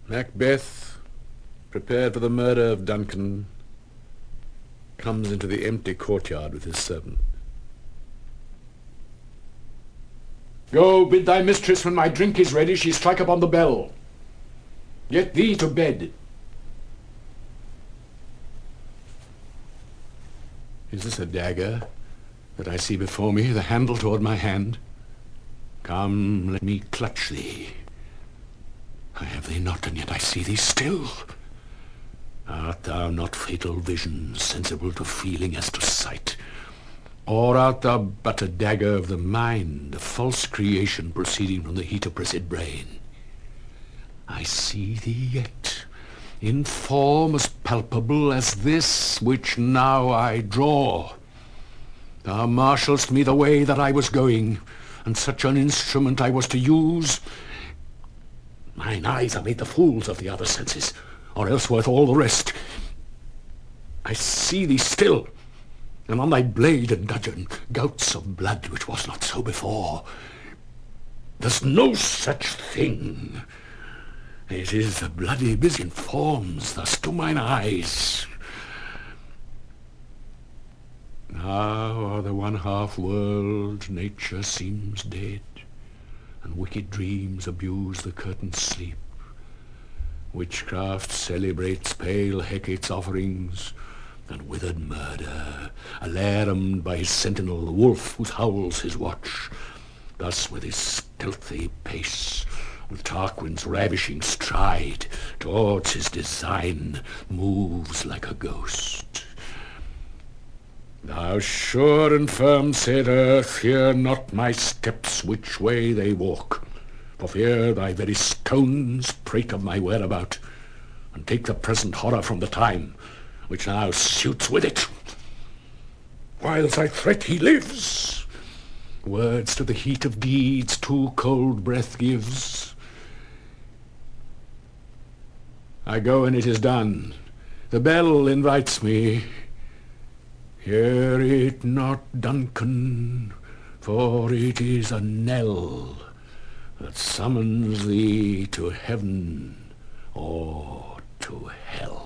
Macbeth, prepared for the murder of Duncan, comes into the empty courtyard with his servant. Go, bid thy mistress when my drink is ready, she strike upon the bell. Get thee to bed. Is this a dagger that I see before me, the handle toward my hand? Come, let me clutch thee. I have thee not, and yet I see thee still. Art thou not fatal vision, sensible to feeling as to sight? Or art thou but a dagger of the mind, a false creation proceeding from the heat oppressed brain? I see thee yet, in form as palpable as this which now I draw. Thou marshalst me the way that I was going, and such an instrument I was to use. Mine eyes are made the fools of the other senses, or else worth all the rest. I see thee still, and on thy blade and gudgeon gouts of blood which was not so before. There's no such thing. It is the bloody Byzant forms thus to mine eyes. Now the one half world nature seems dead, and wicked dreams abuse the curtained sleep. Witchcraft celebrates pale Hecate's offerings, and withered murder, alarumed by his sentinel, the wolf whose howls his watch, thus with his stealthy pace, with Tarquin's ravishing stride, towards his design moves like a ghost. Thou sure and firm satyr, fear not my steps which way they walk, for fear thy very stones prate of my whereabout, and take the present horror from the time, which now suits with it. Whiles I threat he lives, words to the heat of deeds too cold breath gives. I go, and it is done. The bell invites me. Hear it not, Duncan, for it is a knell that summons thee to heaven or to hell.